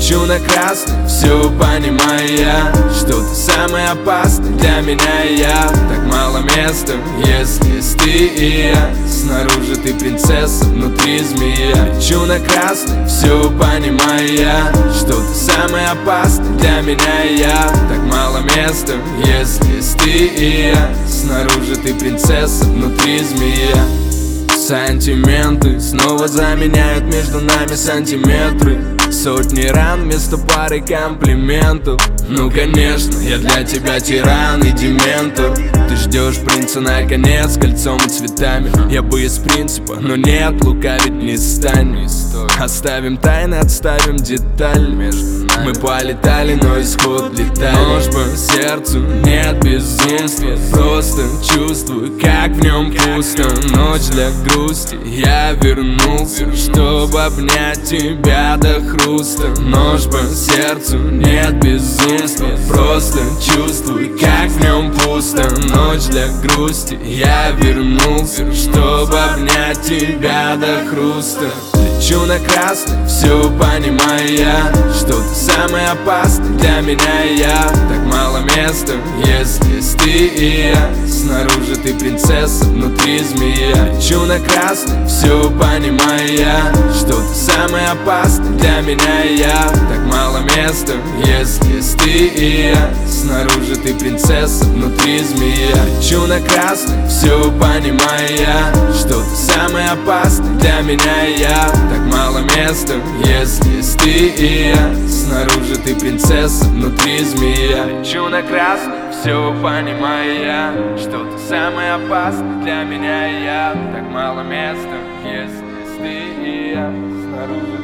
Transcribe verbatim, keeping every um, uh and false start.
Лечу на красный, все понимаю я, что ты самый опасный для меня. Я так мало места, если есть ты и я. Снаружи ты принцесса, внутри змея. Лечу на красный, все понимаю я, что ты самый опасный для меня. Я так мало места, если есть ты и я. Снаружи ты принцесса, внутри змея. Сантименты снова заменяют между нами сантиметры. Сотни ран вместо пары комплиментов. Ну конечно, я для тебя тиран и дементор. Ты ждешь принца наконец, кольцом и цветами. Я бы из принципа, но нет, лукавить не станем. Оставим тайны, отставим деталь. Мы полетали, но исход летали. Нож по сердцу, нет безумства. Просто чувствую, как в нем пусто. Ночь для грусти, я вернулся, чтобы обнять тебя до хруста. Нож по сердцу, нет безумства. Просто чувствую, как в нем пусто. Ночь для грусти, я вернулся, чтобы обнять тебя до хруста. Лечу на красный, все понимаю я, что ты самый опасный для меня. Я так мало места, если есть ты и я. Снаружи ты принцесса, внутри змея. Лечу на красный, все понимаю я, что ты самый опасный для меня. Я так мало места, если есть ты и я. Снаружи ты принцесса, внутри змея. Лечу на красный, все понимаю я, что ты самый опасный для меня. Я так мало места, если есть ты и я. Снаружи ты принцесса, внутри змея. Лечу на красный, все понимаю я, что ты самый опасный для меня. Я так мало места, если есть ты и я. Снаружи